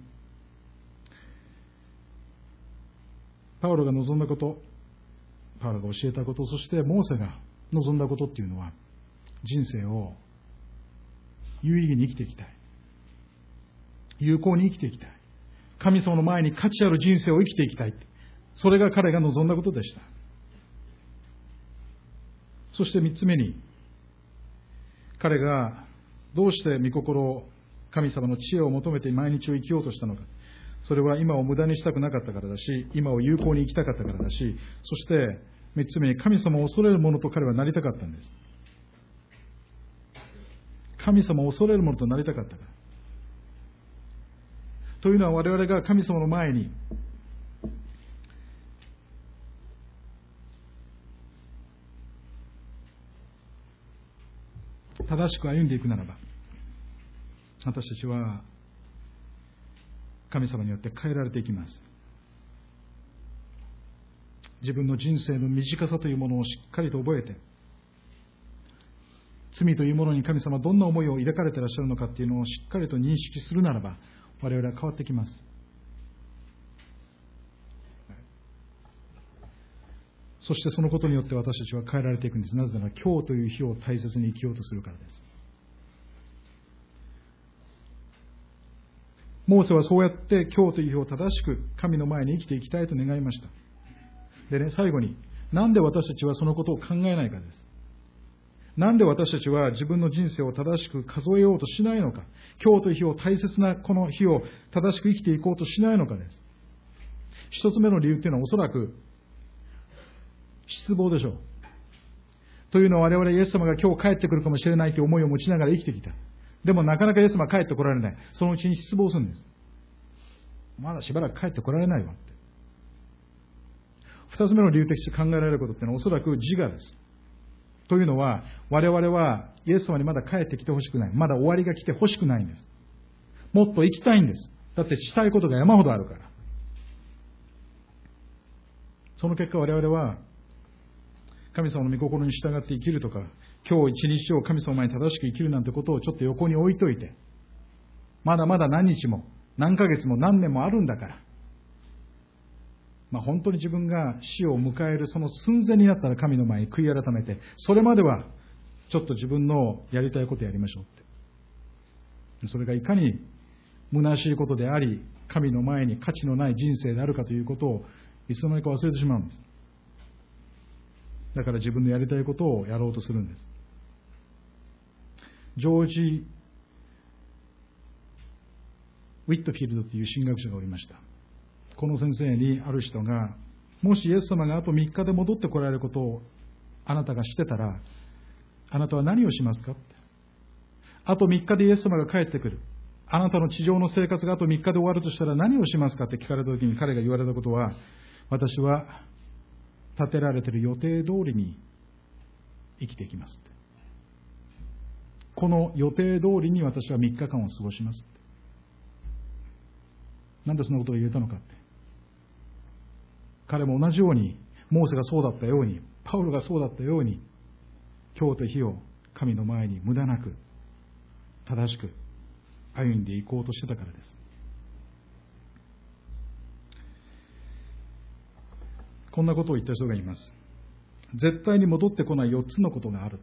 Speaker 1: パウロが望んだこと、パウロが教えたこと、そしてモーセが望んだことっていうのは、人生を有意義に生きていきたい、有効に生きていきたい、神様の前に価値ある人生を生きていきたい、それが彼が望んだことでした。そして三つ目に、彼がどうして御心を、神様の知恵を求めて毎日を生きようとしたのか。それは今を無駄にしたくなかったからだし、今を有効に生きたかったからだし、そして三つ目に、神様を恐れる者と彼はなりたかったんです。神様を恐れる者となりたかったから。というのは、我々が神様の前に正しく歩んでいくならば、私たちは神様によって変えられていきます。自分の人生の短さというものをしっかりと覚えて、罪というものに神様はどんな思いを抱かれていらっしゃるのかというのをしっかりと認識するならば、我々は変わってきます。そしてそのことによって私たちは変えられていくんです。なぜなら今日という日を大切に生きようとするからです。モーセはそうやって今日という日を正しく神の前に生きていきたいと願いました。でね、最後に、なんで私たちはそのことを考えないかです。なんで私たちは自分の人生を正しく数えようとしないのか。今日という日を大切なこの日を正しく生きていこうとしないのかです。一つ目の理由というのはおそらく失望でしょう。というのは、我々イエス様が今日帰ってくるかもしれないという思いを持ちながら生きてきた。でもなかなかイエス様は帰ってこられない。そのうちに失望するんです。まだしばらく帰ってこられないわって。二つ目の理由として考えられることっていうのはおそらく自我です。というのは、我々はイエス様にまだ帰ってきてほしくない。まだ終わりが来てほしくないんです。もっと生きたいんです。だってしたいことが山ほどあるから。 その結果我々は神様の御心に従って生きるとか、今日一日を神様前に正しく生きるなんてことをちょっと横に置いといて、まだまだ何日も何ヶ月も何年もあるんだから、本当に自分が死を迎えるその寸前になったら神の前に悔い改めて、それまではちょっと自分のやりたいことやりましょうって。それがいかに虚しいことであり、神の前に価値のない人生であるかということをいつの間にか忘れてしまうんです。だから自分のやりたいことをやろうとするんです。ジョージ・ウィットフィールドという神学者がおりました。この先生にある人が、もしイエス様があと3日で戻ってこられることをあなたがしてたら、あなたは何をしますかって。あと3日でイエス様が帰ってくる。あなたの地上の生活があと3日で終わるとしたら何をしますかって聞かれたときに彼が言われたことは、私は立てられている予定通りに生きていきますって。この予定通りに私は3日間を過ごしますって。なんでそんなことを言えたのかって。彼も同じように、モーセがそうだったように、パウロがそうだったように、今日と日を神の前に無駄なく、正しく歩んでいこうとしてたからです。こんなことを言った人がいます。絶対に戻ってこない4つのことがあるって。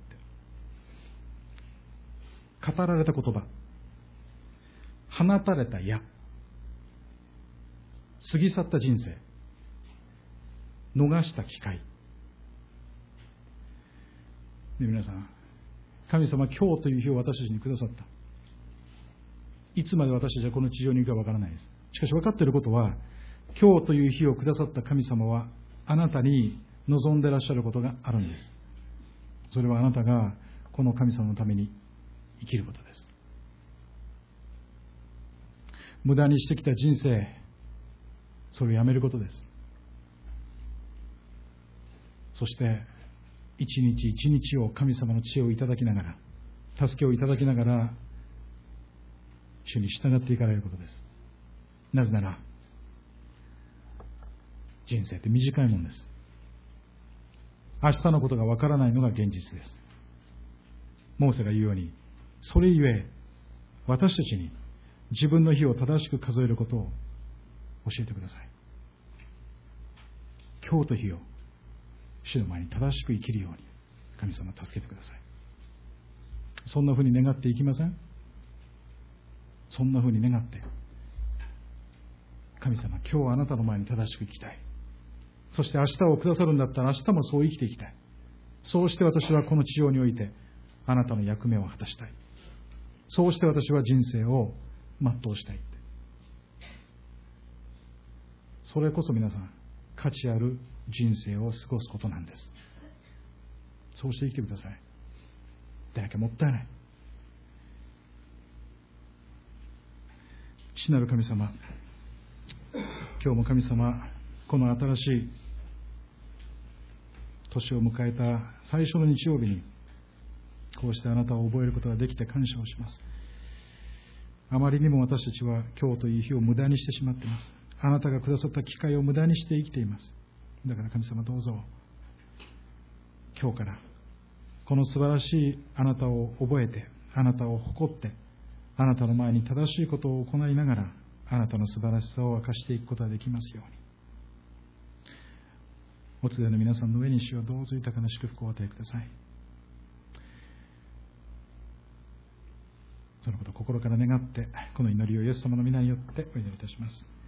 Speaker 1: 語られた言葉、放たれた矢、過ぎ去った人生、逃した機会。で、皆さん、神様は今日という日を私たちにくださった。いつまで私たちはこの地上にいるかわからないです。しかし分かっていることは、今日という日をくださった神様はあなたに望んでいらっしゃることがあるんです。それはあなたがこの神様のために生きることです。無駄にしてきた人生、それをやめることです。そして一日一日を神様の知恵をいただきながら、助けをいただきながら主に従っていかれることです。なぜなら人生って短いものです。明日のことがわからないのが現実です。モーセが言うように、それゆえ私たちに自分の日を正しく数えることを教えてください。今日と日を主の前に正しく生きるように神様助けてください。そんなふうに願っていきません？そんなふうに願って、神様、今日はあなたの前に正しく生きたい。そして明日をくださるんだったら明日もそう生きていきたい。そうして私はこの地上においてあなたの役目を果たしたい。そうして私は人生を全うしたい。それこそ皆さん、価値ある人生を過ごすことなんです。そうして生きてください。だけもったいない。父なる神様、今日も神様、この新しい年を迎えた最初の日曜日にこうしてあなたを覚えることができて感謝をします。あまりにも私たちは今日という日を無駄にしてしまっています。あなたがくださった機会を無駄にして生きています。だから神様、どうぞ今日からこの素晴らしいあなたを覚えて、あなたを誇って、あなたの前に正しいことを行いながらあなたの素晴らしさを明かしていくことができますように。お連れの皆さんの上に主をどうぞ豊かな祝福をお与えください。そのことを心から願って、この祈りをイエス様の皆によってお祈りいたします。